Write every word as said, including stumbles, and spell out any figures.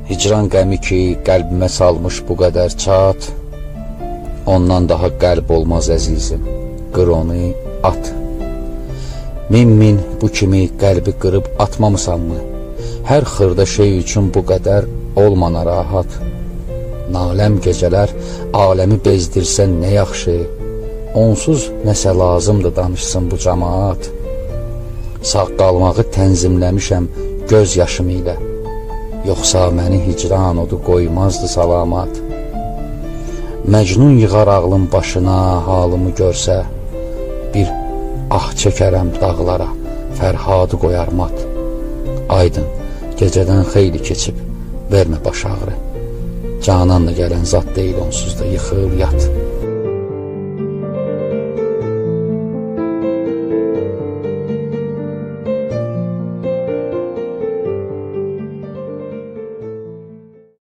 Hicran qəmi ki, qəlbimə salmış bu qədər çat, ondan daha qəlb olmaz əzizim, qır onu, at. Min-min bu kimi qəlbi qırıb atmamısanmı? Hər xırda şey üçün bu qədər olma narahat. Naləm gecələr aləmi bezdirsən nə yaxşı, onsuz nəsə lazımdır danışsın bu cəmaat. Sağ qalmağı tənzimləmişəm göz yaşım ilə, yoxsa məni hicran odu qoymazdı salamat. Məcnun yığar ağlım başına halımı görsə, bir ah çəkərəm dağlara, Fərhadı qoyar mat. Aydın, gecədən xeyli keçib, vermə baş ağrı, cananla gələn zat deyil onsuz da yıxıl yat.